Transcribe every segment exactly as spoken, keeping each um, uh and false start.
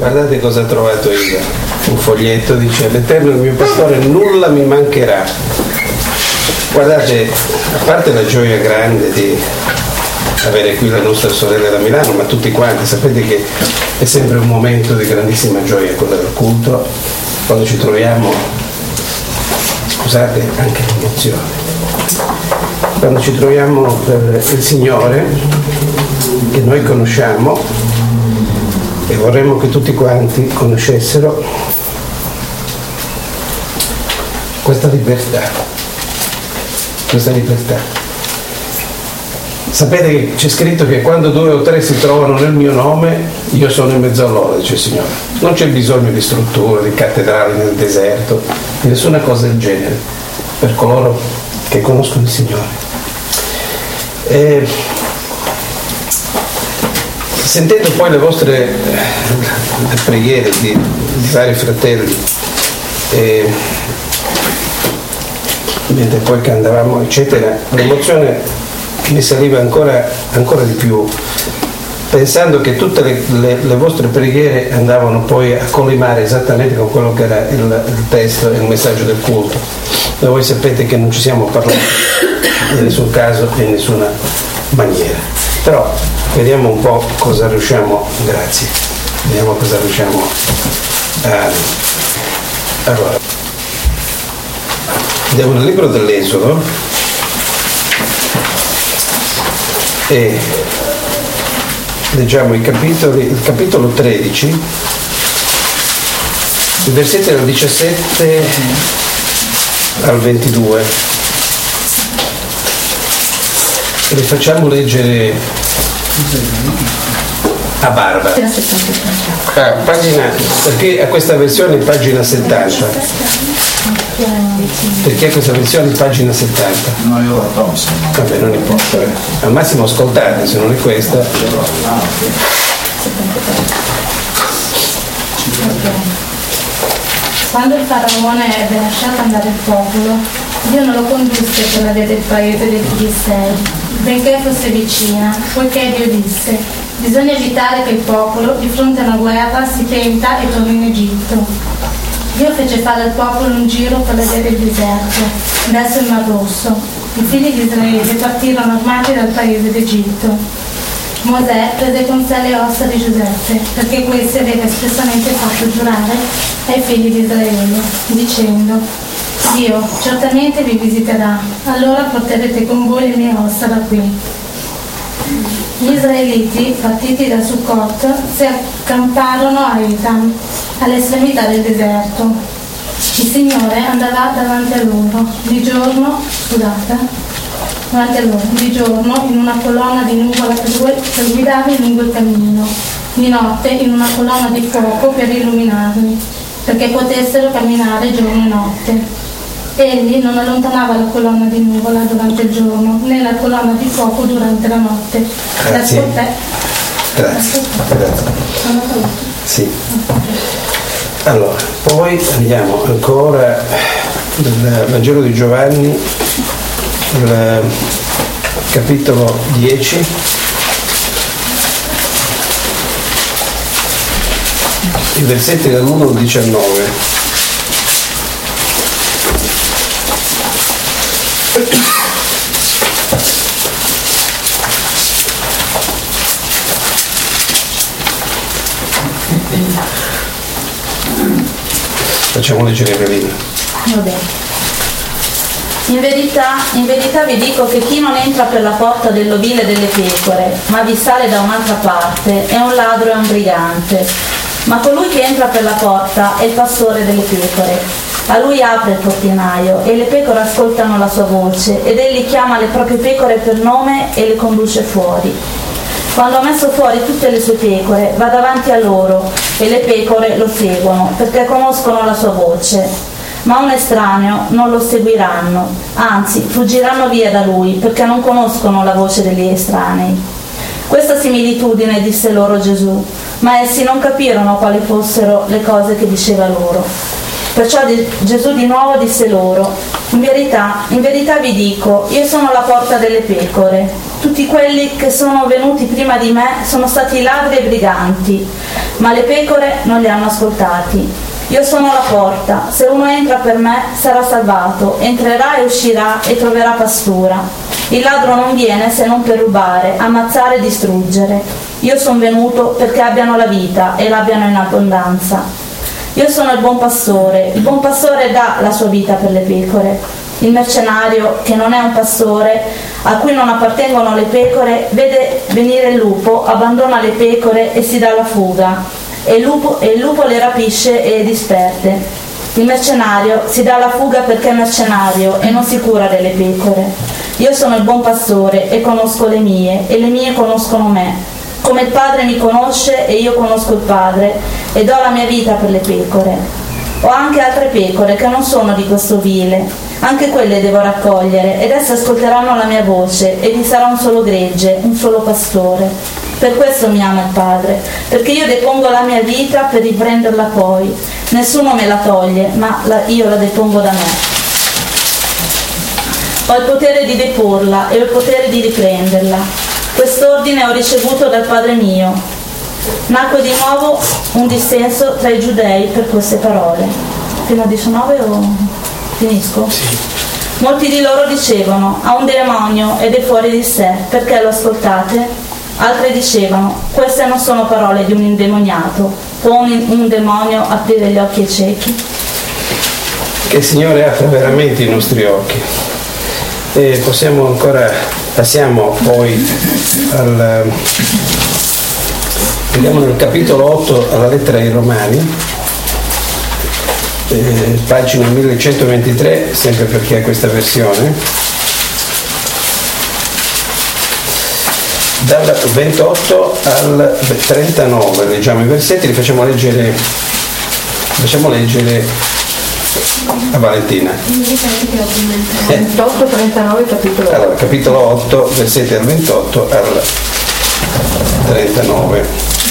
Guardate cosa ho trovato io, un foglietto, dice: l'Eterno è il mio pastore, nulla mi mancherà. Guardate, a parte la gioia grande di avere qui la nostra sorella da Milano, ma tutti quanti, sapete che è sempre un momento di grandissima gioia quello del culto, quando ci troviamo, scusate anche l'emozione, quando ci troviamo per il Signore, che noi conosciamo, e vorremmo che tutti quanti conoscessero questa libertà, questa libertà. Sapete che c'è scritto che quando due o tre si trovano nel mio nome, io sono in mezzo a loro, dice il Signore. Non c'è bisogno di strutture, di cattedrali nel deserto, di nessuna cosa del genere, per coloro che conoscono il Signore. E sentendo poi le vostre le preghiere di, di vari fratelli, e mentre poi cantavamo eccetera, l'emozione mi saliva ancora, ancora di più, pensando che tutte le, le, le vostre preghiere andavano poi a collimare esattamente con quello che era il, il testo e il messaggio del culto. E voi sapete che non ci siamo parlati in nessun caso e in nessuna maniera, però vediamo un po' cosa riusciamo, grazie, vediamo cosa riusciamo a... Allora, andiamo nel libro dell'Esodo e leggiamo i capitoli, il capitolo tredici, i versetti dal diciassette al ventidue. Li facciamo leggere a barba. Ah, pagina, perché a questa versione pagina settanta? Perché a questa versione pagina settanta? No, io la penso. Vabbè, non importa. Eh. Al massimo ascoltate, se non è questa. Quando il faraone ebbe lasciato andare il popolo, Dio non lo condusse per la via del paese dei Filistei, benché fosse vicina, poiché Dio disse: bisogna evitare che il popolo, di fronte a una guerra, si penta e torni in Egitto. Dio fece fare al popolo un giro per la via del deserto, verso il Mar Rosso. I figli di Israele partirono armati dal paese d'Egitto. Mosè prese con sé le ossa di Giuseppe, perché questi aveva espressamente fatto giurare ai figli di Israele, dicendo: Dio certamente vi visiterà, allora porterete con voi le mie ossa da qui. Gli israeliti, partiti da Sukkot, si accamparono a Etam, all'estremità del deserto. Il Signore andava davanti a loro, di giorno, scusate, davanti a loro, di giorno in una colonna di nuvola per guidarli lungo il cammino, di notte in una colonna di fuoco per illuminarli, perché potessero camminare giorno e notte. Egli non allontanava la colonna di nuvola durante il giorno, né la colonna di fuoco durante la notte. Grazie. Grazie. Grazie. Sì. Allora, poi andiamo ancora nel Vangelo di Giovanni, il capitolo dieci. I versetti dall'uno al diciannove. Facciamo leggere Evelina. Va bene. In verità, in verità vi dico che chi non entra per la porta dell'ovile delle pecore, ma vi sale da un'altra parte, è un ladro e un brigante. Ma colui che entra per la porta è il pastore delle pecore. A lui apre il portinaio e le pecore ascoltano la sua voce, ed egli chiama le proprie pecore per nome e le conduce fuori. Quando ha messo fuori tutte le sue pecore, va davanti a loro e le pecore lo seguono, perché conoscono la sua voce. Ma un estraneo non lo seguiranno, anzi fuggiranno via da lui, perché non conoscono la voce degli estranei. Questa similitudine disse loro Gesù, ma essi non capirono quali fossero le cose che diceva loro. Perciò di, Gesù di nuovo disse loro: in verità, in verità vi dico, io sono la porta delle pecore. Tutti quelli che sono venuti prima di me sono stati ladri e briganti, ma le pecore non li hanno ascoltati. Io sono la porta, se uno entra per me sarà salvato, entrerà e uscirà e troverà pastura. Il ladro non viene se non per rubare, ammazzare e distruggere. Io sono venuto perché abbiano la vita e l'abbiano in abbondanza. Io sono il buon pastore, il buon pastore dà la sua vita per le pecore. Il mercenario, che non è un pastore, a cui non appartengono le pecore, vede venire il lupo, abbandona le pecore e si dà alla fuga. E il, lupo, e il lupo le rapisce e le disperde. Il mercenario si dà alla fuga perché è mercenario e non si cura delle pecore. Io sono il buon pastore e conosco le mie, e le mie conoscono me. Come il Padre mi conosce e io conosco il Padre, e do la mia vita per le pecore. Ho anche altre pecore che non sono di questo vile, anche quelle devo raccogliere, ed esse ascolteranno la mia voce, e vi sarà un solo gregge, un solo pastore. Per questo mi ama il Padre, perché io depongo la mia vita per riprenderla poi. Nessuno me la toglie, ma la, io la depongo da me. Ho il potere di deporla e ho il potere di riprenderla. Quest'ordine ho ricevuto dal Padre mio. Nacque di nuovo un dissenso tra i giudei per queste parole. Fino a diciannove o finisco? Sì. Molti di loro dicevano: ha un demonio ed è fuori di sé, perché lo ascoltate? Altri dicevano: queste non sono parole di un indemoniato, può un, un demonio aprire gli occhi ai ciechi? Che il Signore apra veramente i nostri occhi. E possiamo ancora, passiamo poi al, vediamo nel capitolo otto alla lettera ai Romani, eh, pagina millecentoventitré, sempre per chi ha questa versione. Dal ventotto al trentanove leggiamo i versetti, li facciamo leggere, facciamo leggere a Valentina. ventotto trentanove capitolo otto. Allora, capitolo otto, versetti dal ventotto al trentanove.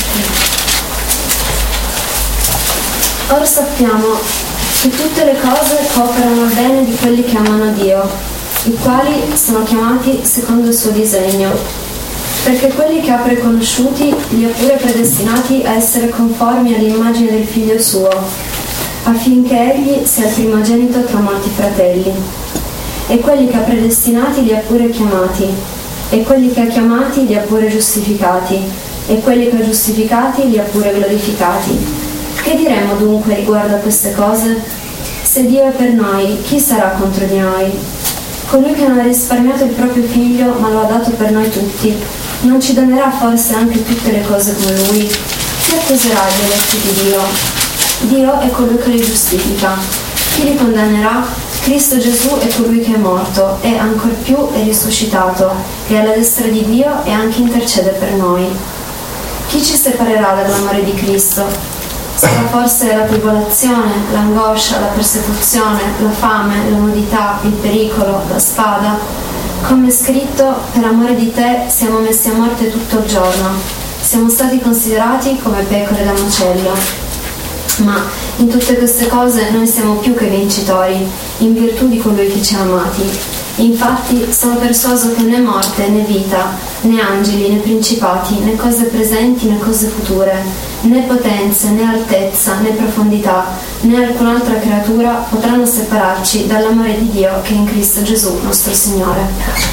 Ora sappiamo che tutte le cose cooperano al bene di quelli che amano Dio, i quali sono chiamati secondo il suo disegno. Perché quelli che ha preconosciuti li ha pure predestinati a essere conformi all'immagine del figlio suo, affinché egli sia il primogenito tra molti fratelli. E quelli che ha predestinati li ha pure chiamati, e quelli che ha chiamati li ha pure giustificati, e quelli che ha giustificati li ha pure glorificati. Che diremo dunque riguardo a queste cose? Se Dio è per noi, chi sarà contro di noi? Colui che non ha risparmiato il proprio figlio, ma lo ha dato per noi tutti, non ci donerà forse anche tutte le cose come Lui? Chi accuserà gli eletti di Dio? Dio è colui che li giustifica. Chi li condannerà? Cristo Gesù è colui che è morto e ancor più è risuscitato, e alla destra di Dio e anche intercede per noi. Chi ci separerà dall'amore di Cristo? Sarà forse la tribolazione, l'angoscia, la persecuzione, la fame, la nudità, il pericolo, la spada? Come è scritto: per amore di te siamo messi a morte tutto il giorno, siamo stati considerati come pecore da macello. Ma in tutte queste cose noi siamo più che vincitori, in virtù di colui che ci ha amati. Infatti sono persuaso che né morte né vita, né angeli né principati, né cose presenti né cose future, né potenze né altezza né profondità, né alcun'altra creatura potranno separarci dall'amore di Dio che è in Cristo Gesù nostro Signore.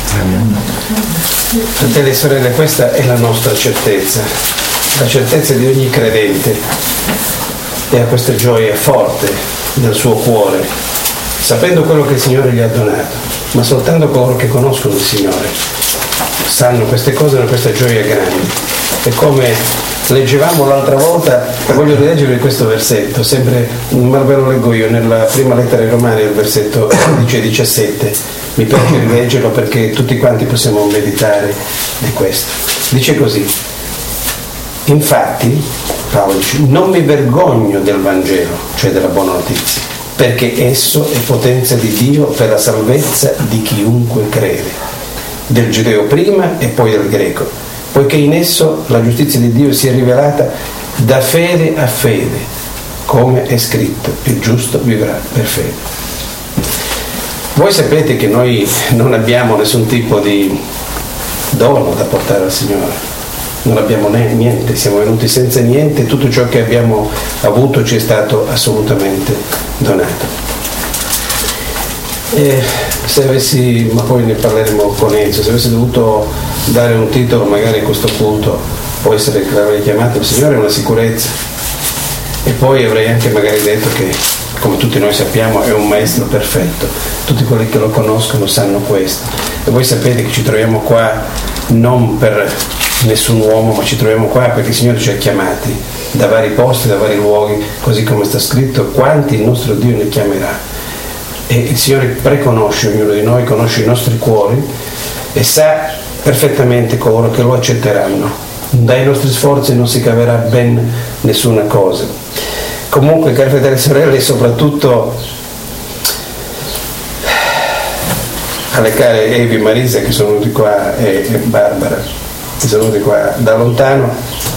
Fratelli e sorelle, questa è la nostra certezza, la certezza di ogni credente, e ha questa gioia forte nel suo cuore, sapendo quello che il Signore gli ha donato. Ma soltanto coloro che conoscono il Signore sanno queste cose, hanno questa gioia grande. E come leggevamo l'altra volta, voglio rileggere questo versetto, sempre, ma ve lo leggo io, nella prima lettera ai Romani, il versetto undici e diciassette. Mi piace rileggerlo perché tutti quanti possiamo meditare di questo. Dice così: infatti, Paolo dice, non mi vergogno del Vangelo, cioè della buona notizia, perché esso è potenza di Dio per la salvezza di chiunque crede, del giudeo prima e poi del greco, poiché in esso la giustizia di Dio si è rivelata da fede a fede, come è scritto: il giusto vivrà per fede. Voi sapete che noi non abbiamo nessun tipo di dono da portare al Signore, non abbiamo niente, siamo venuti senza niente, tutto ciò che abbiamo avuto ci è stato assolutamente donato. E se avessi, ma poi ne parleremo con Enzo, se avessi dovuto dare un titolo magari a questo culto, può essere che l'avrei chiamato il Signore è una sicurezza, e poi avrei anche magari detto che, come tutti noi sappiamo, è un maestro perfetto, tutti quelli che lo conoscono sanno questo, e voi sapete che ci troviamo qua non per nessun uomo, ma ci troviamo qua perché il Signore ci ha chiamati da vari posti, da vari luoghi, così come sta scritto, quanti il nostro Dio ne chiamerà. E il Signore preconosce ognuno di noi, conosce i nostri cuori e sa perfettamente coloro che lo accetteranno. Dai nostri sforzi non si caverà ben nessuna cosa. Comunque, cari fratelli e sorelle, e soprattutto alle care Evi e Marisa che sono venuti qua, e, e Barbara che sono venuti qua da lontano,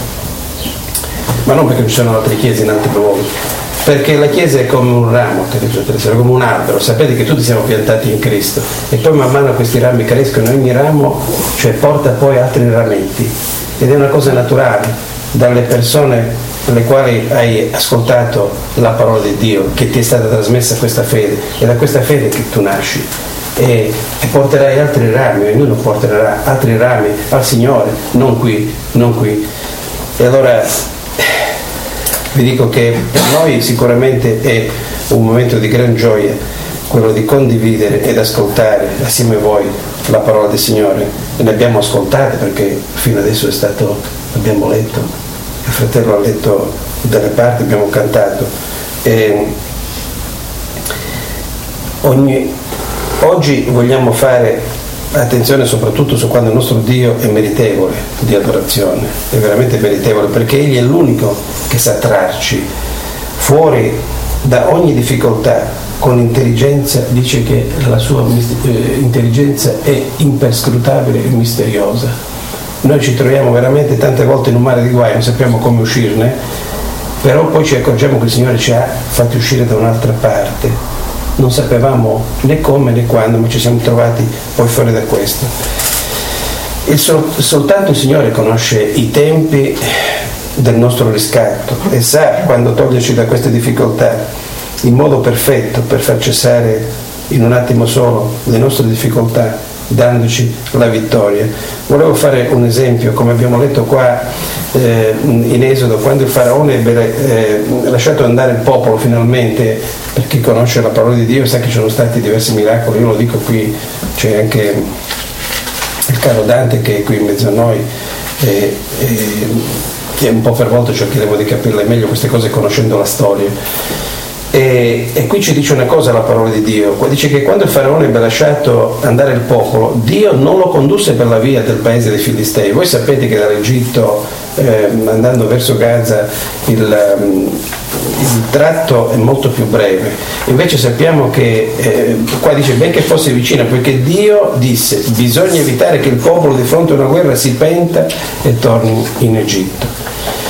ma non perché ci sono altre chiese in altri luoghi, perché la Chiesa è come un ramo, è come un albero, sapete che tutti siamo piantati in Cristo e poi man mano questi rami crescono, ogni ramo cioè porta poi altri rametti, ed è una cosa naturale dalle persone alle quali hai ascoltato la parola di Dio, che ti è stata trasmessa questa fede, è da questa fede che tu nasci e, e porterai altri rami, ognuno porterà altri rami al Signore, non qui, non qui. E allora vi dico che per noi sicuramente è un momento di gran gioia quello di condividere ed ascoltare assieme a voi la parola del Signore, e ne abbiamo ascoltate perché fino adesso è stato, abbiamo letto, il fratello ha letto dalle parti, abbiamo cantato, e ogni, oggi vogliamo fare attenzione soprattutto su quando il nostro Dio è meritevole di adorazione, è veramente meritevole, perché Egli è l'unico che sa trarci fuori da ogni difficoltà con intelligenza. Dice che la sua intelligenza è imperscrutabile e misteriosa. Noi ci troviamo veramente tante volte in un mare di guai, non sappiamo come uscirne, però poi ci accorgiamo che il Signore ci ha fatti uscire da un'altra parte. Non sapevamo né come né quando, ma ci siamo trovati poi fuori da questo. Il sol- soltanto il Signore conosce i tempi del nostro riscatto e sa quando toglierci da queste difficoltà in modo perfetto per far cessare in un attimo solo le nostre difficoltà, dandoci la vittoria. Volevo fare un esempio, come abbiamo letto qua eh, in Esodo, quando il faraone ebbe eh, lasciato andare il popolo finalmente, per chi conosce la parola di Dio sa che ci sono stati diversi miracoli. Io lo dico qui, c'è anche il caro Dante che è qui in mezzo a noi, e, e, che un po' per volta cercheremo di capirle meglio queste cose conoscendo la storia. E, e qui ci dice una cosa la parola di Dio, dice che quando il faraone ebbe lasciato andare il popolo, Dio non lo condusse per la via del paese dei Filistei. Voi sapete che dall'Egitto eh, andando verso Gaza il, um, il tratto è molto più breve, invece sappiamo che eh, qua dice ben che fosse vicina, poiché Dio disse bisogna evitare che il popolo di fronte a una guerra si penta e torni in Egitto.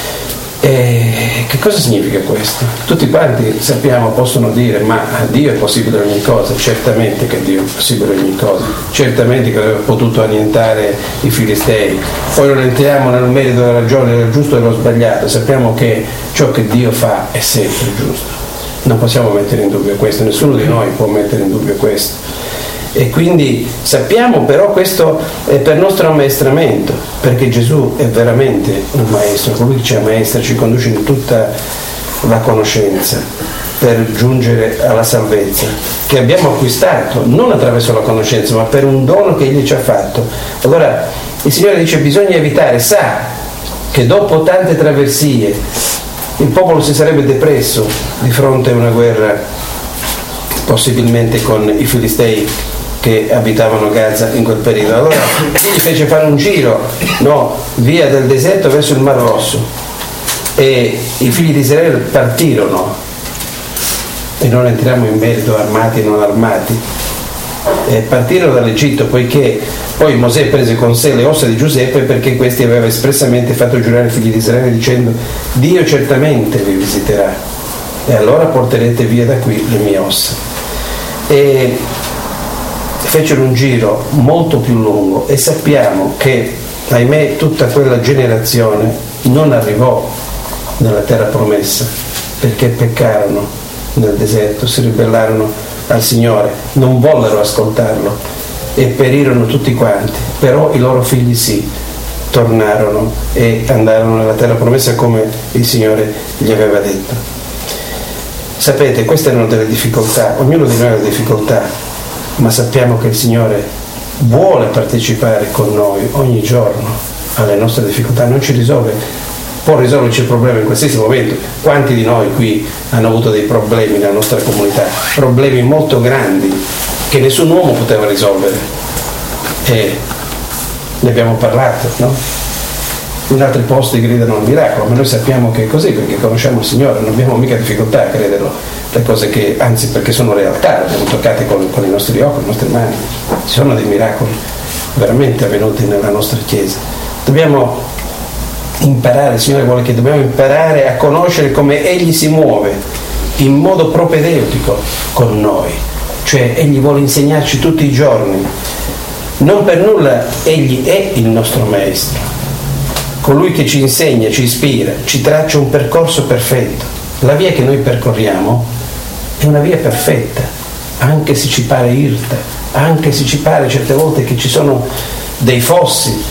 E che cosa significa questo? Tutti quanti sappiamo, possono dire ma a Dio è possibile ogni cosa. Certamente che a Dio è possibile ogni cosa, certamente che aveva potuto annientare i Filistei. Poi non entriamo nel merito della ragione del giusto e dello sbagliato, sappiamo che ciò che Dio fa è sempre giusto, non possiamo mettere in dubbio questo, nessuno di noi può mettere in dubbio questo. E quindi sappiamo però questo è per nostro ammaestramento, perché Gesù è veramente un maestro, colui che ci ammaestra, ci conduce in tutta la conoscenza per giungere alla salvezza che abbiamo acquistato non attraverso la conoscenza ma per un dono che Egli ci ha fatto. Allora il Signore dice bisogna evitare, sa che dopo tante traversie il popolo si sarebbe depresso di fronte a una guerra possibilmente con i Filistei che abitavano Gaza in quel periodo. Allora gli fece fare un giro no, via del deserto verso il Mar Rosso, e i figli di Israele partirono, e non entriamo in merito armati e non armati, e partirono dall'Egitto, poiché poi Mosè prese con sé le ossa di Giuseppe, perché questi aveva espressamente fatto giurare ai figli di Israele dicendo Dio certamente vi visiterà e allora porterete via da qui le mie ossa. E fecero un giro molto più lungo, e sappiamo che ahimè, tutta quella generazione non arrivò nella terra promessa perché peccarono nel deserto, si ribellarono al Signore, non vollero ascoltarlo e perirono tutti quanti, però i loro figli sì, tornarono e andarono nella terra promessa come il Signore gli aveva detto. Sapete, queste erano delle difficoltà, ognuno di noi ha delle difficoltà, ma sappiamo che il Signore vuole partecipare con noi ogni giorno alle nostre difficoltà, non ci risolve, può risolverci il problema in qualsiasi momento. Quanti di noi qui hanno avuto dei problemi nella nostra comunità, problemi molto grandi che nessun uomo poteva risolvere, e ne abbiamo parlato, no? In altri posti gridano al miracolo, ma noi sappiamo che è così perché conosciamo il Signore, non abbiamo mica difficoltà a crederlo, le cose che, anzi, perché sono realtà, le abbiamo toccate con, con i nostri occhi, con le nostre mani. Ci sono dei miracoli veramente avvenuti nella nostra Chiesa. Dobbiamo imparare, il Signore vuole che dobbiamo imparare a conoscere come Egli si muove in modo propedeutico con noi, cioè Egli vuole insegnarci tutti i giorni. Non per nulla Egli è il nostro Maestro, colui che ci insegna, ci ispira, ci traccia un percorso perfetto. La via che noi percorriamo è una via perfetta, anche se ci pare irta, anche se ci pare certe volte che ci sono dei fossi,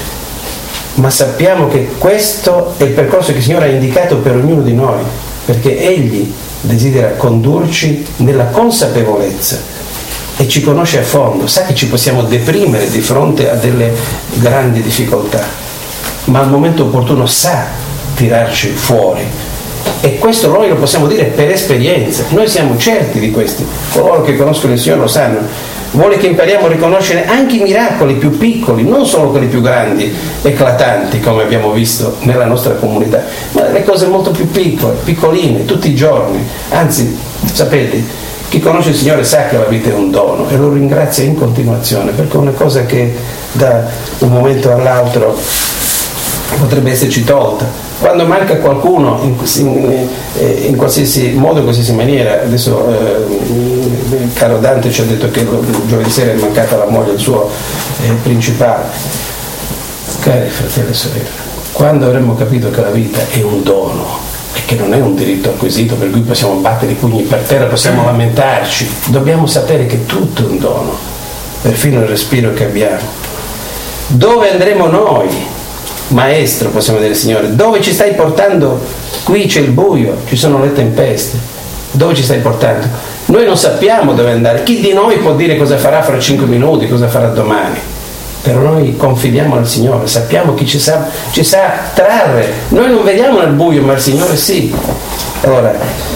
ma sappiamo che questo è il percorso che il Signore ha indicato per ognuno di noi, perché Egli desidera condurci nella consapevolezza e ci conosce a fondo, sa che ci possiamo deprimere di fronte a delle grandi difficoltà, ma al momento opportuno sa tirarci fuori, e questo noi lo possiamo dire per esperienza, noi siamo certi di questi, coloro che conoscono il Signore lo sanno. Vuole che impariamo a riconoscere anche i miracoli più piccoli, non solo quelli più grandi, eclatanti come abbiamo visto nella nostra comunità, ma le cose molto più piccole, piccoline, tutti i giorni. Anzi, sapete, chi conosce il Signore sa che la vita è un dono e lo ringrazia in continuazione, perché è una cosa che da un momento all'altro potrebbe esserci tolta. Quando manca qualcuno in, in, in qualsiasi modo, in qualsiasi maniera, adesso eh, il caro Dante ci ha detto che giovedì sera è mancata la moglie del suo eh, principale. Cari fratelli e sorelle, quando avremo capito che la vita è un dono e che non è un diritto acquisito per cui possiamo battere i pugni per terra, possiamo lamentarci, dobbiamo sapere che tutto è un dono, perfino il respiro che abbiamo. Dove andremo noi? Maestro, possiamo dire, Signore, dove ci stai portando? Qui c'è il buio, ci sono le tempeste, dove ci stai portando? Noi non sappiamo dove andare, chi di noi può dire cosa farà fra cinque minuti, cosa farà domani? Però noi confidiamo nel Signore, sappiamo chi ci sa, ci sa trarre, noi non vediamo nel buio, ma il Signore sì. Allora,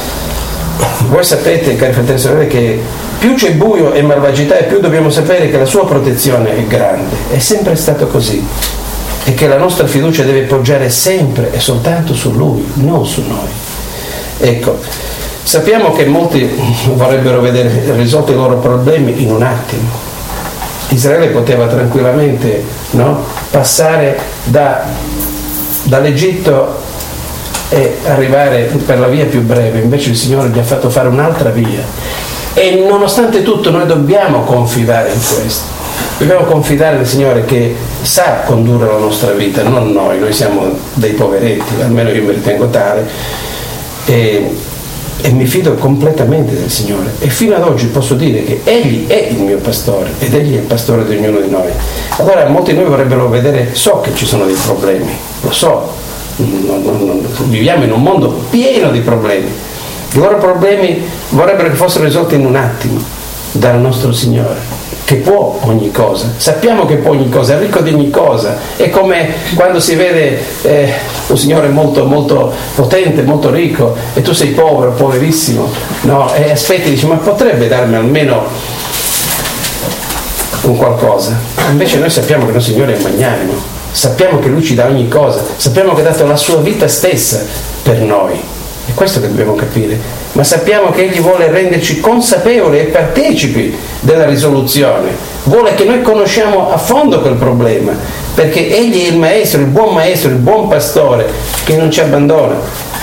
voi sapete, cari fratelli e sorelle, che più c'è buio e malvagità e più dobbiamo sapere che la sua protezione è grande, è sempre stato così. E che la nostra fiducia deve poggiare sempre e soltanto su Lui, non su noi. Ecco, sappiamo che molti vorrebbero vedere risolti i loro problemi in un attimo. Israele poteva tranquillamente, no, passare da, dall'Egitto e arrivare per la via più breve, invece il Signore gli ha fatto fare un'altra via. E nonostante tutto noi dobbiamo confidare in questo. Dobbiamo confidare nel Signore che sa condurre la nostra vita, non noi, noi siamo dei poveretti, almeno io mi ritengo tale, e, e mi fido completamente del Signore. E fino ad oggi posso dire che Egli è il mio pastore ed Egli è il pastore di ognuno di noi. Allora molti di noi vorrebbero vedere, so che ci sono dei problemi, lo so, non, non, non, viviamo in un mondo pieno di problemi. I loro problemi vorrebbero che fossero risolti in un attimo dal nostro Signore, che può ogni cosa, sappiamo che può ogni cosa, è ricco di ogni cosa. È come quando si vede eh, un Signore molto molto potente, molto ricco, e tu sei povero, poverissimo, no? E aspetti e dici, ma potrebbe darmi almeno un qualcosa. Invece noi sappiamo che il nostro Signore è magnanimo, sappiamo che Lui ci dà ogni cosa, sappiamo che ha dato la sua vita stessa per noi. È questo che dobbiamo capire, ma sappiamo che Egli vuole renderci consapevoli e partecipi della risoluzione, vuole che noi conosciamo a fondo quel problema, perché Egli è il Maestro, il buon Maestro, il buon Pastore che non ci abbandona.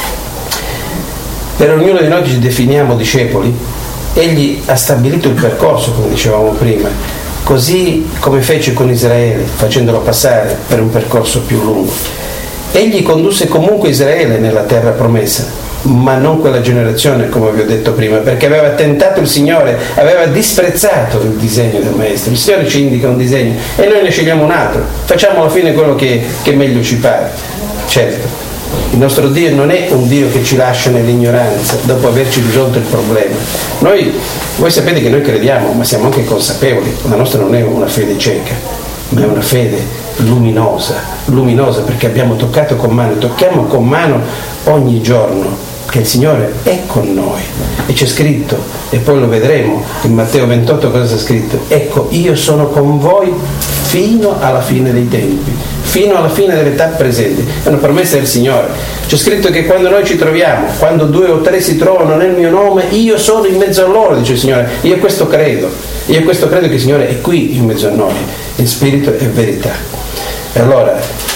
Per ognuno di noi che ci definiamo discepoli, Egli ha stabilito il percorso, come dicevamo prima, così come fece con Israele, facendolo passare per un percorso più lungo. Egli condusse comunque Israele nella terra promessa, ma non quella generazione, come vi ho detto prima, perché aveva tentato il Signore, aveva disprezzato il disegno del Maestro. Il Signore ci indica un disegno e noi ne scegliamo un altro, facciamo alla fine quello che, che meglio ci pare. Certo, il nostro Dio non è un Dio che ci lascia nell'ignoranza dopo averci risolto il problema. Noi, voi sapete che noi crediamo, ma siamo anche consapevoli, la nostra non è una fede cieca, ma è una fede luminosa, luminosa perché abbiamo toccato con mano, tocchiamo con mano ogni giorno che il Signore è con noi. E c'è scritto, e poi lo vedremo in Matteo ventotto cosa c'è scritto: ecco, io sono con voi fino alla fine dei tempi, fino alla fine dell'età presente. È una promessa del Signore. C'è scritto che quando noi ci troviamo, quando due o tre si trovano nel mio nome, io sono in mezzo a loro, dice il Signore. Io questo credo, io questo credo che il Signore è qui in mezzo a noi, in spirito e verità. E allora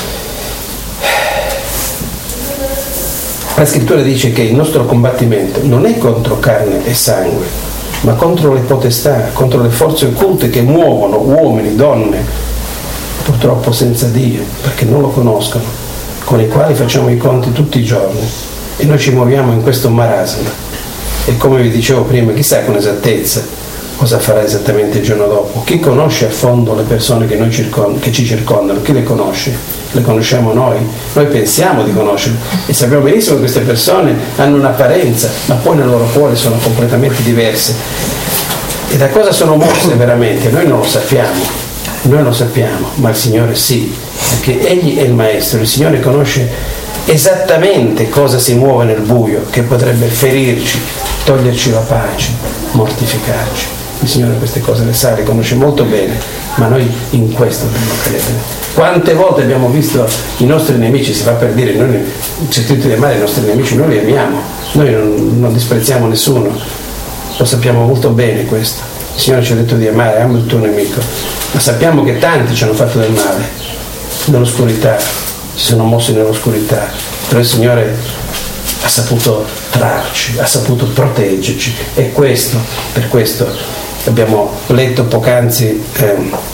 la scrittura dice che il nostro combattimento non è contro carne e sangue, ma contro le potestà, contro le forze occulte che muovono uomini, donne, purtroppo senza Dio, perché non lo conoscono, con i quali facciamo i conti tutti i giorni. E noi ci muoviamo in questo marasma. E come vi dicevo prima, chissà con esattezza cosa farà esattamente il giorno dopo. Chi conosce a fondo le persone che, noi circon- che ci circondano? Chi le conosce? Le conosciamo noi? Noi pensiamo di conoscerle e sappiamo benissimo che queste persone hanno un'apparenza, ma poi nel loro cuore sono completamente diverse. E da cosa sono mosse veramente? Noi non lo sappiamo, noi lo sappiamo, ma il Signore sì, perché Egli è il Maestro, il Signore conosce esattamente cosa si muove nel buio, che potrebbe ferirci, toglierci la pace, mortificarci. Il Signore queste cose le sa, le conosce molto bene, ma noi in questo dobbiamo credere. Quante volte abbiamo visto i nostri nemici, si fa per dire, noi cerchiamo di amare i nostri nemici, noi li amiamo, noi non, non disprezziamo nessuno, lo sappiamo molto bene questo. Il Signore ci ha detto di amare, ama il tuo nemico, ma sappiamo che tanti ci hanno fatto del male, nell'oscurità, si sono mossi nell'oscurità, però il Signore ha saputo trarci, ha saputo proteggerci, e questo, per questo abbiamo letto poc'anzi, eh,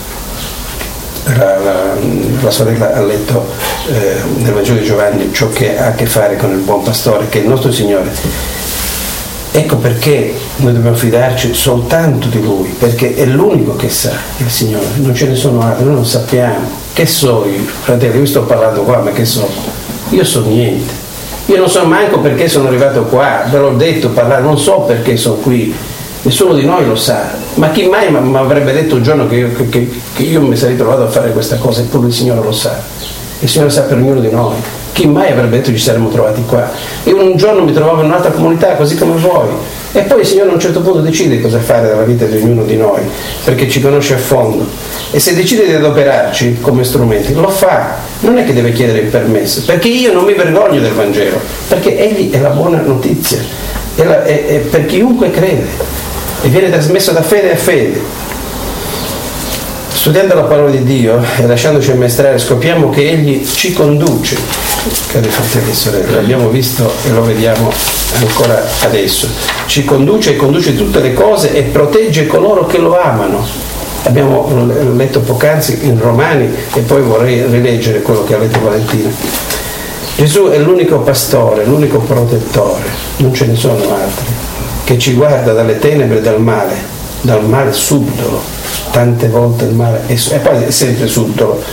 la, la, la sorella ha letto eh, nel Vangelo di Giovanni ciò che ha a che fare con il buon pastore, che è il nostro Signore. Ecco perché noi dobbiamo fidarci soltanto di Lui, perché è l'unico che sa, il Signore, non ce ne sono altri, noi non sappiamo. Che so io, fratelli, io sto parlando qua, ma che so? Io so niente. Io non so manco perché sono arrivato qua, ve l'ho detto, parlare, non so perché sono qui, nessuno di noi lo sa, ma chi mai mi avrebbe detto un giorno che io, che, che io mi sarei trovato a fare questa cosa, eppure il Signore lo sa, il Signore sa per ognuno di noi, chi mai avrebbe detto che ci saremmo trovati qua? Io un giorno mi trovavo in un'altra comunità così come voi, e poi il Signore a un certo punto decide cosa fare della vita di ognuno di noi, perché ci conosce a fondo, e se decide di adoperarci come strumenti lo fa, non è che deve chiedere il permesso, perché io non mi vergogno del Vangelo, perché Egli è la buona notizia, è, la, è, è per chiunque crede e viene trasmesso da fede a fede. Studiando la parola di Dio e lasciandoci ammaestrare scopriamo che Egli ci conduce, cari fratelli e sorelle, l'abbiamo visto e lo vediamo ancora adesso, ci conduce e conduce tutte le cose e protegge coloro che lo amano. Abbiamo letto poc'anzi in Romani e poi vorrei rileggere quello che ha letto Valentina. Gesù è l'unico pastore, l'unico protettore, non ce ne sono altri, che ci guarda dalle tenebre e dal male, dal male subdolo. Tante volte il male è, e poi è sempre subdolo.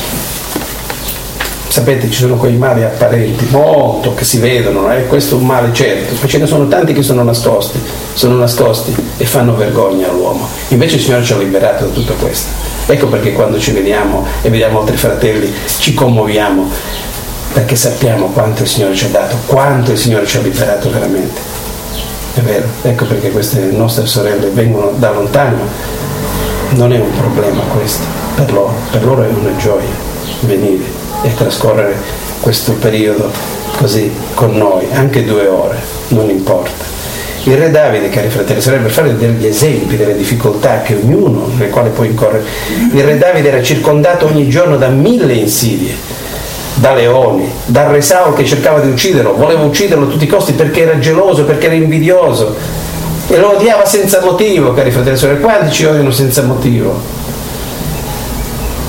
Sapete, ci sono quei mali apparenti, molto, che si vedono, eh? Questo è un male certo, ma ce ne sono tanti che sono nascosti, sono nascosti e fanno vergogna all'uomo. Invece il Signore ci ha liberato da tutto questo. Ecco perché quando ci vediamo e vediamo altri fratelli ci commuoviamo, perché sappiamo quanto il Signore ci ha dato, quanto il Signore ci ha liberato veramente. È vero, ecco perché queste nostre sorelle vengono da lontano. Non è un problema questo, per loro, per loro è una gioia venire e trascorrere questo periodo così con noi, anche due ore, non importa. Il re Davide, cari fratelli, sarebbe per fare degli esempi delle difficoltà che ognuno, nelle quali può incorrere, il re Davide era circondato ogni giorno da mille insidie, da leoni, dal re Saul che cercava di ucciderlo, voleva ucciderlo a tutti i costi perché era geloso, perché era invidioso, e lo odiava senza motivo, cari fratelli e sorelle. Quanti ci odiano senza motivo?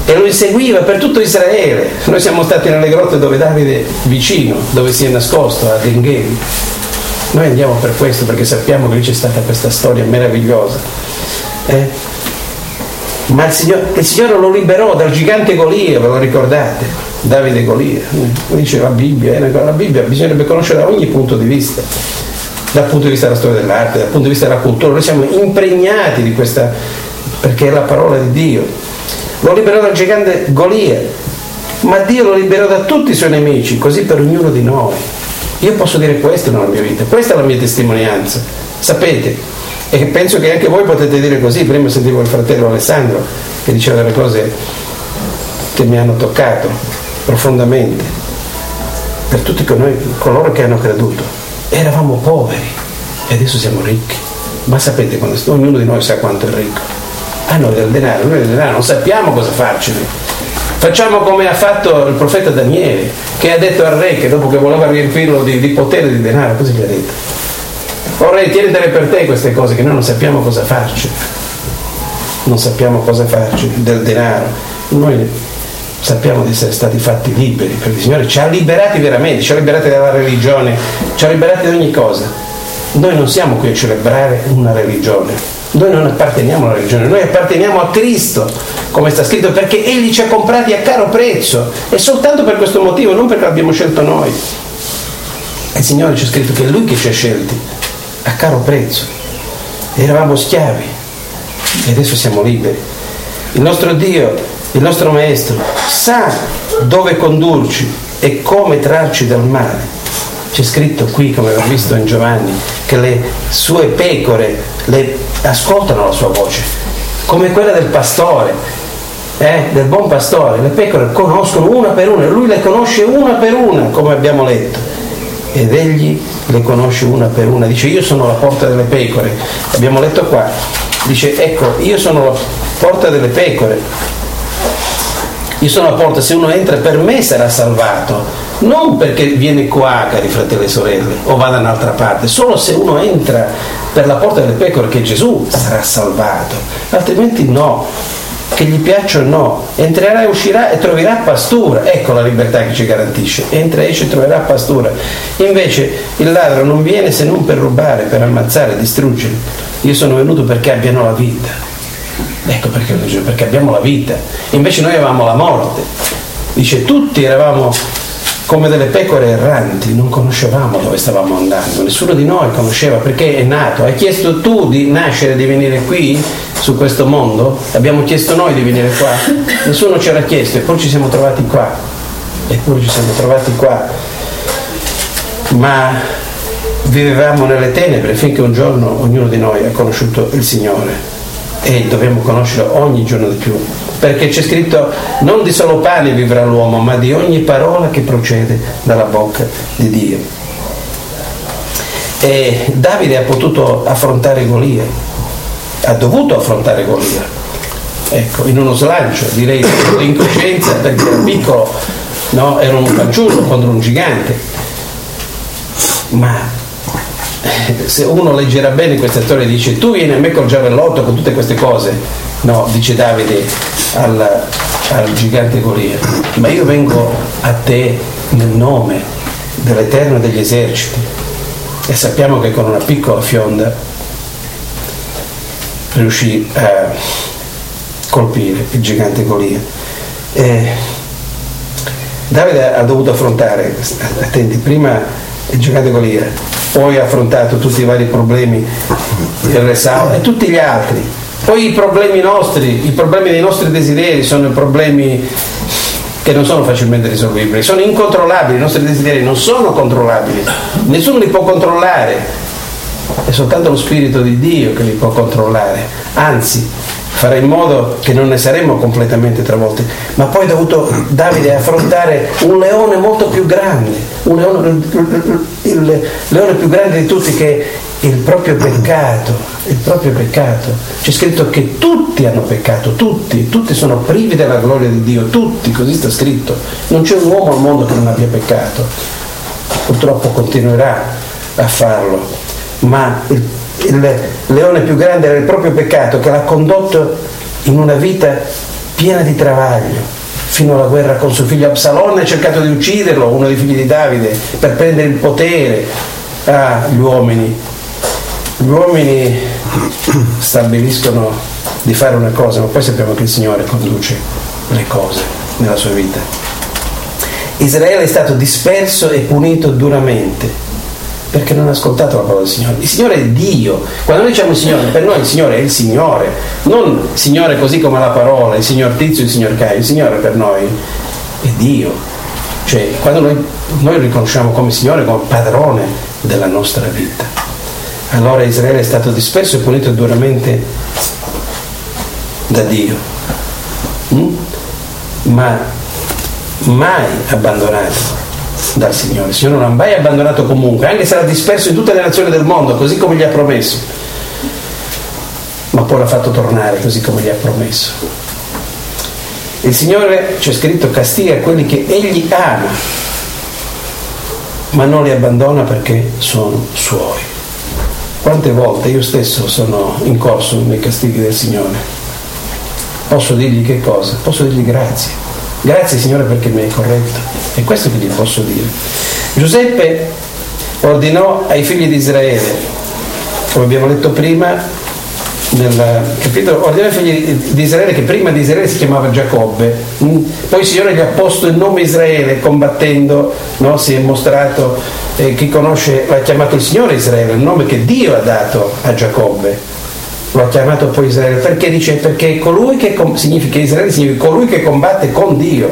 e lo inseguiva per tutto Israele. Noi siamo stati nelle grotte dove Davide vicino, dove si è nascosto ad Engedi. Noi andiamo per questo, perché sappiamo che lì c'è stata questa storia meravigliosa. Eh? Ma il Signore, il Signore lo liberò dal gigante Golia, ve lo ricordate? Davide e Golia. Dice la Bibbia, eh? La Bibbia bisognerebbe conoscere da ogni punto di vista, dal punto di vista della storia dell'arte, dal punto di vista della cultura. Noi siamo impregnati di questa, perché è la parola di Dio. Lo liberò dal gigante Golia, ma Dio lo liberò da tutti i suoi nemici, così per ognuno di noi. Io posso dire questo nella mia vita, questa è la mia testimonianza, sapete, e penso che anche voi potete dire così. Prima sentivo il fratello Alessandro che diceva delle cose che mi hanno toccato profondamente. Per tutti noi, coloro che hanno creduto, eravamo poveri e adesso siamo ricchi. Ma sapete, quando ognuno di noi sa quanto è ricco. Ah, noi del denaro, noi del denaro non sappiamo cosa farcene. Facciamo come ha fatto il profeta Daniele, che ha detto al re, che dopo che voleva riempirlo di, di potere e di denaro, così gli ha detto: oh re, tienitele per te queste cose, che noi non sappiamo cosa farci. Non sappiamo cosa farci del denaro. Noi sappiamo di essere stati fatti liberi, perché il Signore ci ha liberati veramente, ci ha liberati dalla religione, ci ha liberati da ogni cosa. Noi non siamo qui a celebrare una religione. Noi non apparteniamo alla religione, noi apparteniamo a Cristo, come sta scritto, perché Egli ci ha comprati a caro prezzo, e soltanto per questo motivo, non perché l'abbiamo scelto noi. E il Signore c'è scritto che è Lui che ci ha scelti a caro prezzo. Eravamo schiavi e adesso siamo liberi. Il nostro Dio, il nostro Maestro, sa dove condurci e come trarci dal male. C'è scritto qui, come abbiamo visto in Giovanni, che le sue pecore le ascoltano la sua voce, come quella del pastore, eh, del buon pastore. Le pecore conoscono una per una, lui le conosce una per una, come abbiamo letto, ed egli le conosce una per una. Dice: io sono la porta delle pecore. Abbiamo letto qua, dice: ecco, io sono la porta delle pecore, io sono la porta, se uno entra per me sarà salvato. Non perché viene qua, cari fratelli e sorelle, o va da un'altra parte, solo se uno entra per la porta delle pecore, che Gesù sarà salvato, altrimenti no, che gli piaccia o no, entrerà e uscirà e troverà pastura. Ecco la libertà che ci garantisce: entra, esce e troverà pastura. Invece il ladro non viene se non per rubare, per ammazzare, distruggere. Io sono venuto perché abbiano la vita. Ecco perché, perché abbiamo la vita. Invece noi avevamo la morte. Dice: tutti eravamo come delle pecore erranti, non conoscevamo dove stavamo andando, nessuno di noi conosceva perché è nato. Hai chiesto tu di nascere, di venire qui su questo mondo? Abbiamo chiesto noi di venire qua? Nessuno ce l'ha chiesto, eppure ci siamo trovati qua, eppure ci siamo trovati qua. Ma vivevamo nelle tenebre finché un giorno ognuno di noi ha conosciuto il Signore, e dobbiamo conoscerlo ogni giorno di più, perché c'è scritto: non di solo pane vivrà l'uomo, ma di ogni parola che procede dalla bocca di Dio. E Davide ha potuto affrontare Golia, ha dovuto affrontare Golia, ecco, in uno slancio, direi, di incoscienza, perché era piccolo, no? Era un fanciullo contro un gigante. Ma se uno leggerà bene questa storia, dice: tu vieni a me col giavellotto, con tutte queste cose. No, dice Davide al, al gigante Golia: ma io vengo a te nel nome dell'Eterno degli eserciti. E sappiamo che con una piccola fionda riuscì a colpire il gigante Golia. E Davide ha dovuto affrontare, attenti, prima il gigante Golia, poi ha affrontato tutti i vari problemi del re Saul e tutti gli altri. Poi i problemi nostri, i problemi dei nostri desideri sono i problemi che non sono facilmente risolvibili, sono incontrollabili. I nostri desideri non sono controllabili, nessuno li può controllare, è soltanto lo Spirito di Dio che li può controllare. Anzi, farà in modo che non ne saremo completamente travolti. Ma poi ha dovuto Davide affrontare un leone molto più grande, un leone, il leone più grande di tutti, che è il proprio peccato, il proprio peccato. C'è scritto che tutti hanno peccato, tutti, tutti sono privi della gloria di Dio, tutti, così sta scritto. Non c'è un uomo al mondo che non abbia peccato, purtroppo continuerà a farlo, ma il il leone più grande era il proprio peccato, che l'ha condotto in una vita piena di travaglio, fino alla guerra con suo figlio Absalone, ha cercato di ucciderlo, uno dei figli di Davide, per prendere il potere. Ah, gli uomini, gli uomini stabiliscono di fare una cosa, ma poi sappiamo che il Signore conduce le cose nella sua vita. Israele è stato disperso e punito duramente perché non ha ascoltato la parola del Signore. Il Signore è Dio. Quando noi diciamo il Signore, per noi il Signore è il Signore, non Signore così come la parola, il Signor Tizio, il Signor Caio. Il Signore per noi è Dio. Cioè, quando noi, noi riconosciamo come Signore, come padrone della nostra vita. Allora Israele è stato disperso e punito duramente da Dio. Mm? Ma mai abbandonato dal Signore. Il Signore non ha mai abbandonato comunque, anche se era disperso in tutte le nazioni del mondo, così come gli ha promesso. Ma poi l'ha fatto tornare così come gli ha promesso. Il Signore, c'è scritto, castiga quelli che Egli ama, ma non li abbandona perché sono Suoi. Quante volte io stesso sono incorso nei castighi del Signore. Posso dirgli che cosa? Posso dirgli grazie. Grazie Signore perché mi hai corretto. È questo che gli posso dire. Giuseppe ordinò ai figli di Israele, come abbiamo letto prima nel capitolo, ordinò ai figli di Israele, che prima di Israele si chiamava Giacobbe, poi il Signore gli ha posto il nome Israele combattendo, no? Si è mostrato, eh, chi conosce l'ha chiamato il Signore Israele, il nome che Dio ha dato a Giacobbe. Lo ha chiamato poi Israele perché dice perché colui che com- significa Israele significa colui che combatte con Dio.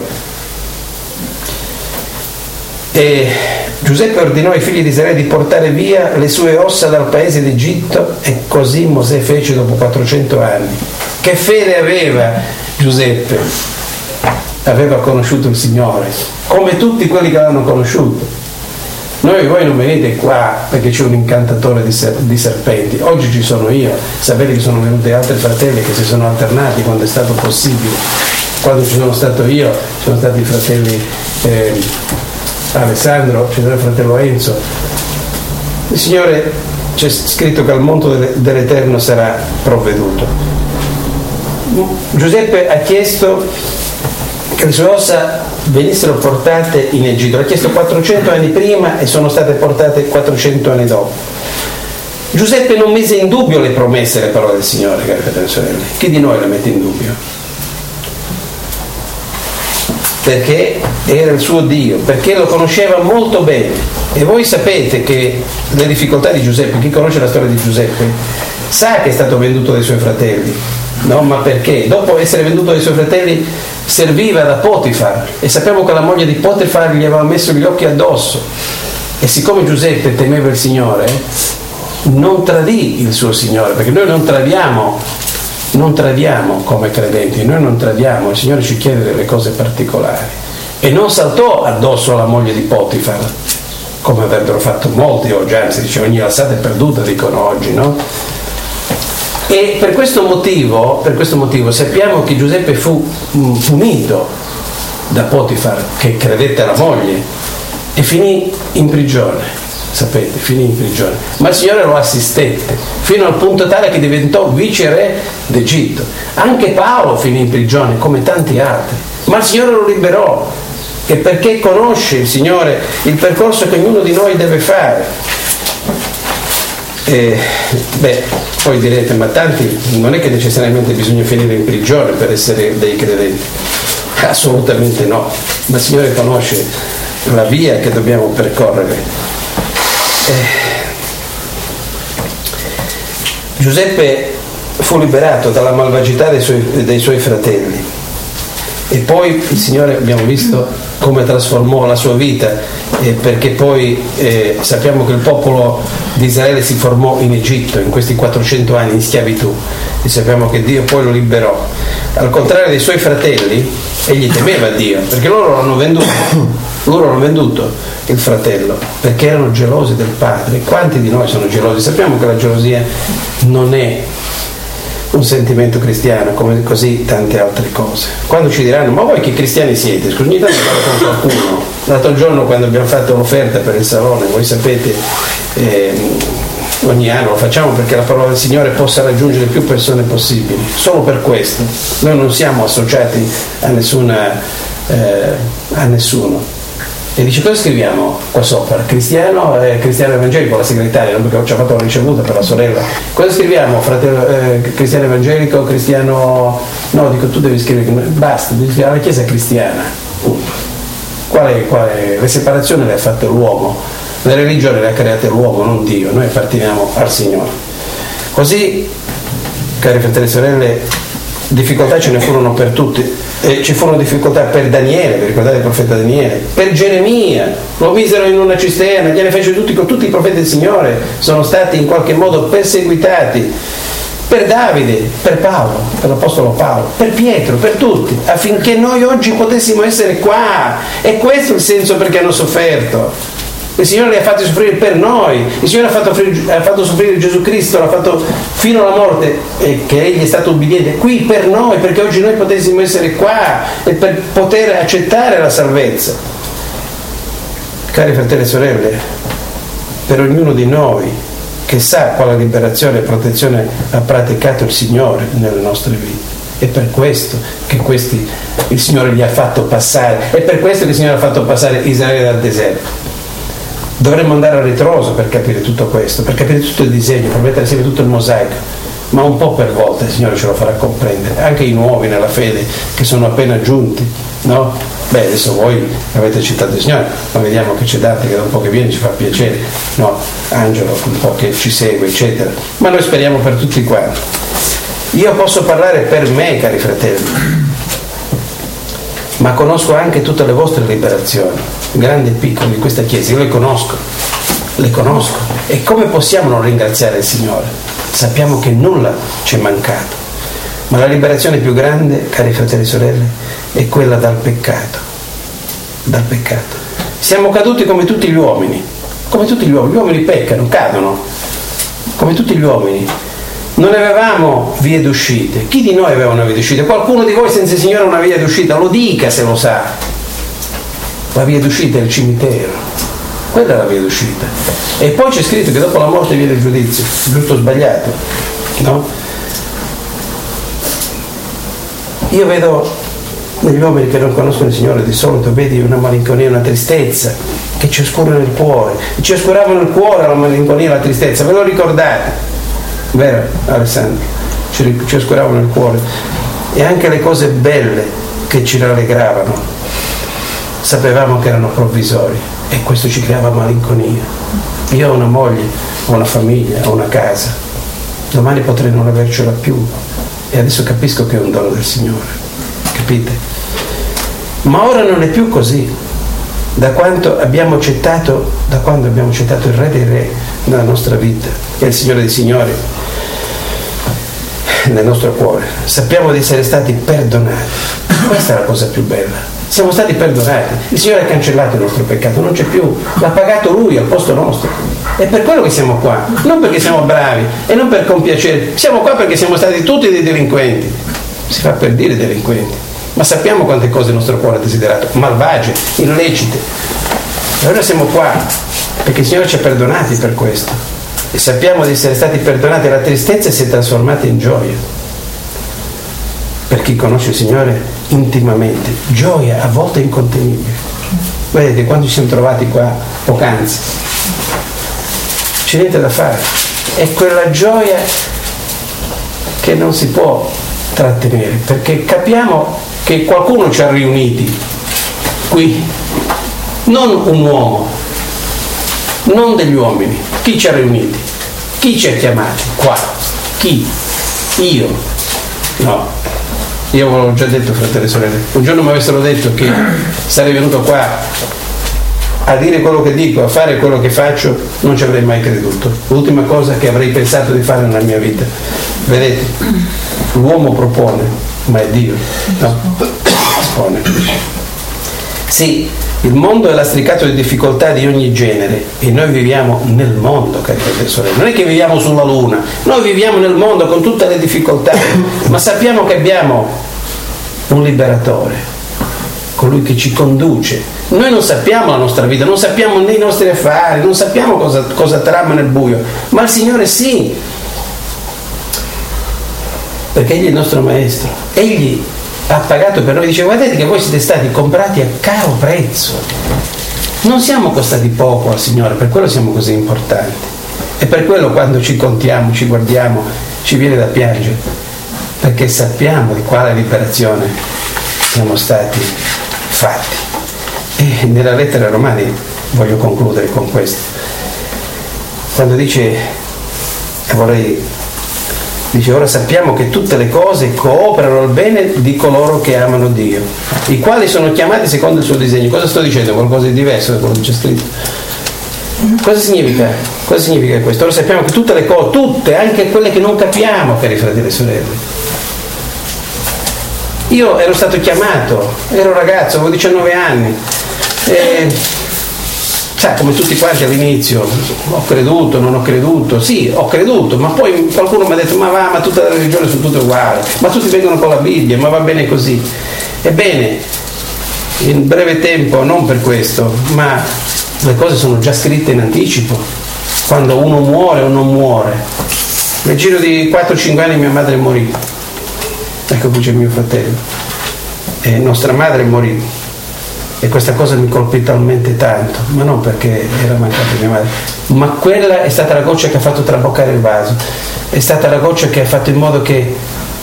E Giuseppe ordinò ai figli di Israele di portare via le sue ossa dal paese d'Egitto, e così Mosè fece dopo quattrocento anni. Che fede aveva Giuseppe? Aveva conosciuto il Signore come tutti quelli che l'hanno conosciuto. Noi, voi non venite qua perché c'è un incantatore di, ser- di serpenti. Oggi ci sono io. Sapete che sono venuti altri fratelli che si sono alternati quando è stato possibile. Quando ci sono stato io, ci sono stati i fratelli eh, Alessandro, c'è stato il fratello Enzo. Il Signore, c'è scritto che al monte delle- dell'Eterno sarà provveduto. Giuseppe ha chiesto che le sue ossa venissero portate in Egitto. L'ha chiesto quattrocento anni prima e sono state portate quattrocento anni dopo. Giuseppe non mise in dubbio le promesse e le parole del Signore, cari fratelli e sorelle. Chi di noi le mette in dubbio? Perché era il suo Dio, perché lo conosceva molto bene. E voi sapete che le difficoltà di Giuseppe, chi conosce la storia di Giuseppe, sa che è stato venduto dai suoi fratelli. No, ma perché? Dopo essere venduto dai suoi fratelli serviva da Potifar, e sappiamo che la moglie di Potifar gli aveva messo gli occhi addosso, e siccome Giuseppe temeva il Signore non tradì il suo Signore, perché noi non tradiamo non tradiamo come credenti, noi non tradiamo, il Signore ci chiede delle cose particolari, e non saltò addosso alla moglie di Potifar come avrebbero fatto molti oggi, anzi dice ogni alzata è perduta, dicono oggi, no? E per questo motivo, per questo motivo sappiamo che Giuseppe fu punito da Potifar, che credette alla moglie, e finì in prigione, sapete, finì in prigione. Ma il Signore lo assistette, fino al punto tale che diventò viceré d'Egitto. Anche Paolo finì in prigione, come tanti altri, ma il Signore lo liberò, e perché conosce il Signore il percorso che ognuno di noi deve fare. E, beh, poi direte, ma tanti non è che necessariamente bisogna finire in prigione per essere dei credenti. Assolutamente no, ma il Signore conosce la via che dobbiamo percorrere. Eh, Giuseppe fu liberato dalla malvagità dei suoi, dei suoi fratelli, e poi il Signore, abbiamo visto come trasformò la sua vita, eh, perché poi eh, sappiamo che il popolo di Israele si formò in Egitto in questi quattrocento anni in schiavitù, e sappiamo che Dio poi lo liberò. Al contrario dei suoi fratelli, egli temeva Dio, perché loro l'hanno venduto loro hanno venduto il fratello perché erano gelosi del padre. Quanti di noi sono gelosi? Sappiamo che la gelosia non è un sentimento cristiano, come così tante altre cose. Quando ci diranno, ma voi che cristiani siete? Scusi, ogni tanto parlo con qualcuno. L'altro giorno, quando abbiamo fatto l'offerta per il salone, voi sapete, eh, ogni anno, lo facciamo perché la parola del Signore possa raggiungere più persone possibili, solo per questo. Noi non siamo associati a nessuna eh, a nessuno. E dice: cosa scriviamo qua sopra? Cristiano, eh, cristiano evangelico, la segretaria, non perché ci ha fatto la ricevuta per la sorella. Cosa scriviamo? Fratello, eh, cristiano evangelico, cristiano. No, dico, tu devi scrivere, basta, devi scrivere la chiesa cristiana. Quale, quale, le separazioni le ha fatte l'uomo, le religioni le ha create l'uomo, non Dio. Noi apparteniamo al Signore. Così, cari fratelli e sorelle, difficoltà ce ne furono per tutti. E ci furono difficoltà per Daniele, vi ricordate il profeta Daniele, per Geremia, lo misero in una cisterna, gliene fece tutti, tutti i profeti del Signore sono stati in qualche modo perseguitati, per Davide, per Paolo, per l'Apostolo Paolo, per Pietro, per tutti, affinché noi oggi potessimo essere qua. E questo è il senso perché hanno sofferto. Il Signore li ha fatti soffrire per noi, il Signore ha fatto, ha fatto soffrire Gesù Cristo, l'ha fatto fino alla morte, e che Egli è stato ubbidiente qui per noi, perché oggi noi potessimo essere qua e per poter accettare la salvezza. Cari fratelli e sorelle, per ognuno di noi che sa quale liberazione e protezione ha praticato il Signore nelle nostre vite, è per questo che questi il Signore gli ha fatto passare, è per questo che il Signore ha fatto passare Israele dal deserto. Dovremmo andare a ritroso per capire tutto questo, per capire tutto il disegno, per mettere insieme tutto il mosaico, ma un po' per volta il Signore ce lo farà comprendere, anche i nuovi nella fede che sono appena giunti, no? Beh, adesso voi avete citato il Signore, ma vediamo che c'è Dante che da un po' che viene ci fa piacere, no? Angelo un po' che ci segue, eccetera, ma noi speriamo per tutti quanti. Io posso parlare per me, cari fratelli, ma conosco anche tutte le vostre liberazioni, grandi e piccole, di questa Chiesa. Io le conosco, le conosco. E come possiamo non ringraziare il Signore? Sappiamo che nulla ci è mancato. Ma la liberazione più grande, cari fratelli e sorelle, è quella dal peccato. Dal peccato. Siamo caduti come tutti gli uomini. Come tutti gli uomini. Gli uomini peccano, cadono. Come tutti gli uomini. Non avevamo vie d'uscita. Chi di noi aveva una via d'uscita? Qualcuno di voi senza il Signore ha una via d'uscita? Lo dica se lo sa. La via d'uscita è il cimitero. Quella è la via d'uscita. E poi c'è scritto che dopo la morte viene il giudizio. Giusto o sbagliato? No? Io vedo negli uomini che non conoscono il Signore, di solito vedi una malinconia, una tristezza che ci oscurano il cuore. Ci oscuravano il cuore la malinconia e la tristezza. Ve lo ricordate? Vero Alessandro? Ci, ci oscuravano il cuore. E anche le cose belle che ci rallegravano sapevamo che erano provvisori, e questo ci creava malinconia. Io ho una moglie, ho una famiglia, ho una casa, domani potrei non avercela più, e adesso capisco che è un dono del Signore, capite? Ma ora non è più così. Da quando abbiamo accettato, da quando abbiamo accettato il Re dei Re nella nostra vita, che è il Signore dei Signori nel nostro cuore, sappiamo di essere stati perdonati. Questa è la cosa più bella. Siamo stati perdonati. Il Signore ha cancellato il nostro peccato, non c'è più. L'ha pagato Lui al posto nostro. È per quello che siamo qua, non perché siamo bravi e non per compiacere. Siamo qua perché siamo stati tutti dei delinquenti. Si fa per dire delinquenti, ma sappiamo quante cose il nostro cuore ha desiderato, malvagie, illecite. E ora siamo qua perché il Signore ci ha perdonati per questo, e sappiamo di essere stati perdonati, e la tristezza si è trasformata in gioia per chi conosce il Signore intimamente. Gioia a volte incontenibile. Vedete, quando ci siamo trovati qua poc'anzi, c'è niente da fare, è quella gioia che non si può trattenere, perché capiamo che qualcuno ci ha riuniti qui, non un uomo, non degli uomini. Chi ci ha riuniti? Chi ci ha chiamati qua? Chi? Io? No. Io ve l'ho già detto, fratelli e sorelle. Un giorno mi avessero detto che sarei venuto qua a dire quello che dico, a fare quello che faccio, non ci avrei mai creduto. L'ultima cosa che avrei pensato di fare nella mia vita. Vedete, l'uomo propone, ma è Dio, no? Dispone. Sì, il mondo è lastricato di difficoltà di ogni genere, e noi viviamo nel mondo, cari fratelli e sorelle. Non è che viviamo sulla luna, noi viviamo nel mondo con tutte le difficoltà, ma sappiamo che abbiamo un liberatore, colui che ci conduce. Noi non sappiamo la nostra vita, non sappiamo né i nostri affari, non sappiamo cosa, cosa trama nel buio, ma il Signore sì, perché Egli è il nostro Maestro. Egli ha pagato per noi, dice: guardate che voi siete stati comprati a caro prezzo, non siamo costati poco al Signore, per quello siamo così importanti, e per quello quando ci contiamo, ci guardiamo, ci viene da piangere, perché sappiamo di quale liberazione siamo stati fatti. E nella lettera ai Romani voglio concludere con questo, quando dice, e vorrei dice: ora sappiamo che tutte le cose cooperano al bene di coloro che amano Dio, i quali sono chiamati secondo il suo disegno. Cosa sto dicendo? Qualcosa di diverso da quello che c'è scritto. Cosa significa? Cosa significa questo? Ora sappiamo che tutte le cose, tutte, anche quelle che non capiamo, cari fratelli e sorelle. Io ero stato chiamato, ero ragazzo, avevo diciannove anni, e, sa, come tutti quanti all'inizio, ho creduto, non ho creduto, sì, ho creduto, ma poi qualcuno mi ha detto: ma va, ma tutte le religioni sono tutte uguali, ma tutti vengono con la Bibbia, ma va bene così. Ebbene, in breve tempo, non per questo, ma le cose sono già scritte in anticipo, quando uno muore o non muore. Nel giro di quattro cinque anni mia madre morì, ecco qui c'è mio fratello, e nostra madre morì. E questa cosa mi colpì talmente tanto, ma non perché era mancata mia madre, ma quella è stata la goccia che ha fatto traboccare il vaso, è stata la goccia che ha fatto in modo che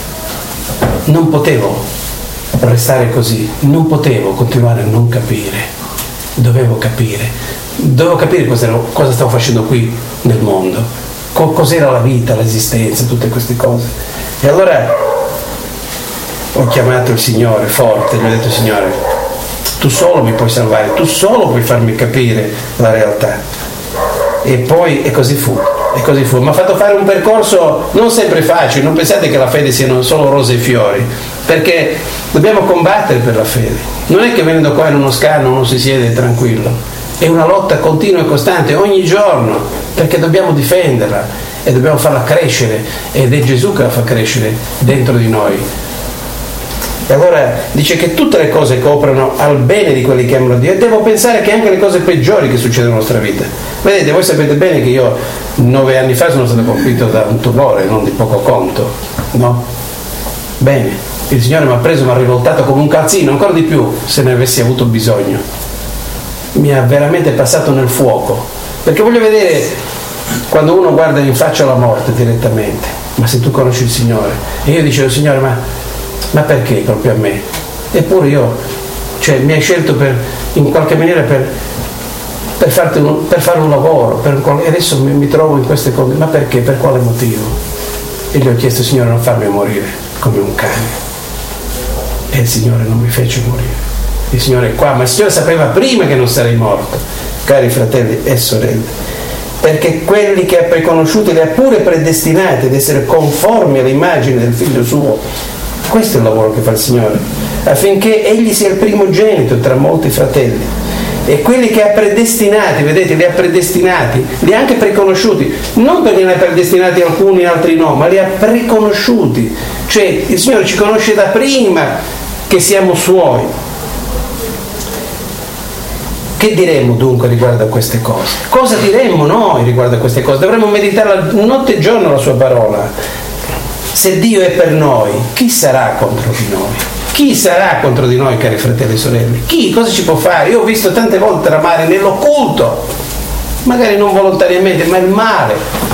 non potevo restare così, non potevo continuare a non capire, dovevo capire, dovevo capire cosa, cosa stavo facendo qui nel mondo, co- cos'era la vita, l'esistenza, tutte queste cose. E allora ho chiamato il Signore forte, gli ho detto: Signore, tu solo mi puoi salvare, tu solo puoi farmi capire la realtà. E poi e così fu, e così fu. Mi ha fatto fare un percorso non sempre facile, non pensate che la fede siano solo rose e fiori, perché dobbiamo combattere per la fede. Non è che venendo qua in uno scanno uno si siede tranquillo, è una lotta continua e costante ogni giorno, perché dobbiamo difenderla e dobbiamo farla crescere, ed è Gesù che la fa crescere dentro di noi. E allora dice che tutte le cose cooperano al bene di quelli che amano Dio, e devo pensare che anche le cose peggiori che succedono nella nostra vita. Vedete, voi sapete bene che io nove anni fa sono stato colpito da un tumore, non di poco conto, no? Bene, il Signore mi ha preso, mi ha rivoltato come un calzino, ancora di più se ne avessi avuto bisogno. Mi ha veramente passato nel fuoco, perché voglio vedere quando uno guarda in faccia la morte direttamente. Ma se tu conosci il Signore, e io dicevo: Signore, ma ma perché proprio a me? Eppure io, cioè, mi hai scelto per, in qualche maniera per, per, farti un, per fare un lavoro, per, e adesso mi, mi trovo in queste cose, ma perché? Per quale motivo? E gli ho chiesto: Signore, non farmi morire come un cane. E il Signore non mi fece morire. Il Signore è qua, ma il Signore sapeva prima che non sarei morto, cari fratelli e sorelle, perché quelli che ha preconosciuti li ha pure predestinati ad essere conformi all'immagine del Figlio suo. Questo è il lavoro che fa il Signore, affinché Egli sia il primogenito tra molti fratelli. E quelli che ha predestinati, vedete, li ha predestinati, li ha anche preconosciuti, non perché ne ha predestinati alcuni e altri no, ma li ha preconosciuti. Cioè il Signore ci conosce da prima che siamo Suoi. Che diremmo dunque riguardo a queste cose? Cosa diremmo noi riguardo a queste cose? Dovremmo meditare notte e giorno la Sua parola. Se Dio è per noi, chi sarà contro di noi? Chi sarà contro di noi, cari fratelli e sorelle? Chi? Cosa ci può fare? Io ho visto tante volte tramare nell'occulto, magari non volontariamente, ma il male.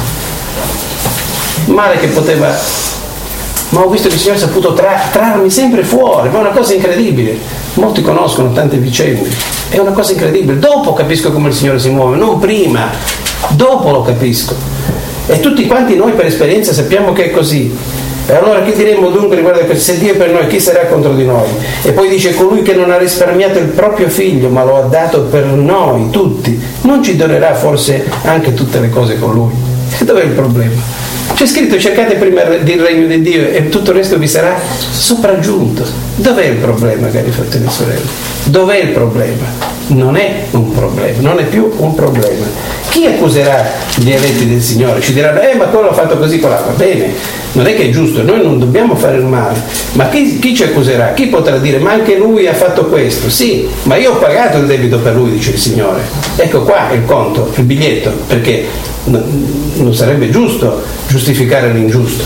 Il male che poteva... Ma ho visto che il Signore ha saputo tra... trarmi sempre fuori, ma è una cosa incredibile. Molti conoscono tante vicende, è una cosa incredibile. Dopo capisco come il Signore si muove, non prima, dopo lo capisco. E tutti quanti noi per esperienza sappiamo che è così. E allora che diremmo dunque riguardo a questo? Se Dio è per noi, chi sarà contro di noi? E poi dice: colui che non ha risparmiato il proprio figlio ma lo ha dato per noi tutti, non ci donerà forse anche tutte le cose con lui? E dov'è il problema? C'è scritto: cercate prima il regno di Dio e tutto il resto vi sarà sopraggiunto. Dov'è il problema, cari fratelli e sorelle? Dov'è il problema? non è un problema, non è più un problema. Chi accuserà gli eletti del Signore? Ci diranno, eh ma quello ha fatto così, quello va bene, non è che è giusto, noi non dobbiamo fare il male, ma chi, chi ci accuserà? Chi potrà dire, ma anche lui ha fatto questo? Sì, ma io ho pagato il debito per lui, dice il Signore. Ecco qua il conto, il biglietto, perché non sarebbe giusto giustificare l'ingiusto.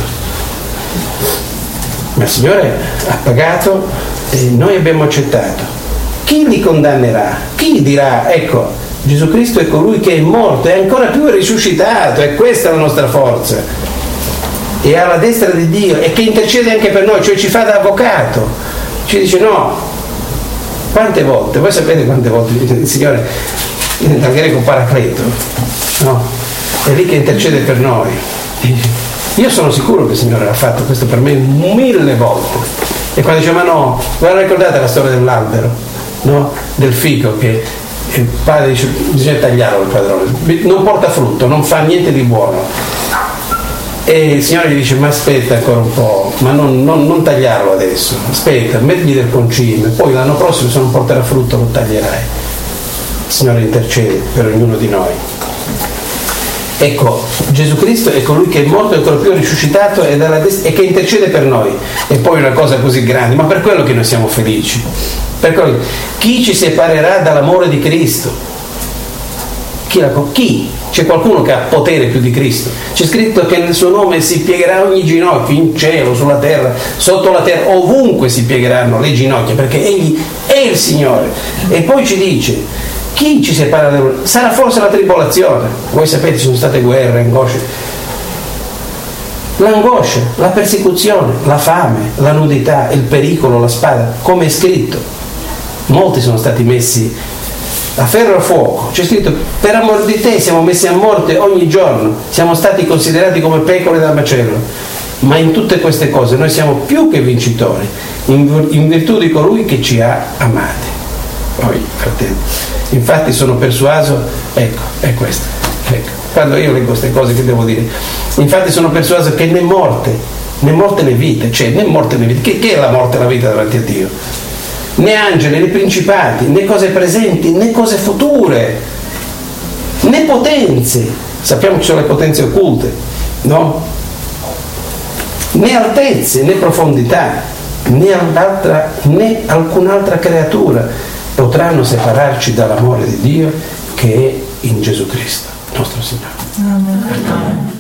Ma il Signore ha pagato e noi abbiamo accettato. Chi li condannerà? Chi dirà, ecco, Gesù Cristo è colui che è morto e ancora più è risuscitato, e questa è la nostra forza. E alla destra di Dio, e che intercede anche per noi, cioè ci fa da avvocato. Ci dice no. Quante volte? Voi sapete quante volte il Signore, dal greco paracleto, no? È lì che intercede per noi. Io sono sicuro che il Signore l'ha fatto questo per me mille volte. E quando dice ma no, ve la ricordate la storia dell'albero? No? Del fico che il padre dice bisogna tagliarlo, il padrone non porta frutto, non fa niente di buono, e il Signore gli dice ma aspetta ancora un po', ma non, non, non tagliarlo adesso, aspetta, mettgli del concime, poi l'anno prossimo se non porterà frutto lo taglierai. Il Signore intercede per ognuno di noi. Ecco, Gesù Cristo è colui che è morto e ancora più risuscitato e, dalla dest- e che intercede per noi. E poi una cosa così grande, ma per quello che noi siamo felici. Per quello, chi ci separerà dall'amore di Cristo? Chi? La, chi? C'è qualcuno che ha potere più di Cristo? C'è scritto che nel suo nome si piegherà ogni ginocchio, in cielo, sulla terra, sotto la terra, ovunque si piegheranno le ginocchia, perché Egli è il Signore. E poi ci dice, chi ci separa da lui? Sarà forse la tribolazione. Voi sapete, ci sono state guerre, angosce. L'angoscia, la persecuzione, la fame, la nudità, il pericolo, la spada, come è scritto. Molti sono stati messi a ferro e a fuoco. C'è scritto, per amor di te siamo messi a morte ogni giorno, siamo stati considerati come pecore da macello. Ma in tutte queste cose noi siamo più che vincitori, in, in virtù di colui che ci ha amati. Poi, fratelli, infatti sono persuaso, ecco, è questo, ecco, quando io leggo queste cose che devo dire, infatti sono persuaso che né morte, né morte né vita, cioè né morte né vita, che, che è la morte e la vita davanti a Dio? Né angeli, né principati, né cose presenti, né cose future, né potenze, sappiamo che ci sono le potenze occulte, no? Né altezze, né profondità, né, altra, né alcun'altra creatura potranno separarci dall'amore di Dio che è in Gesù Cristo, nostro Signore. Amen.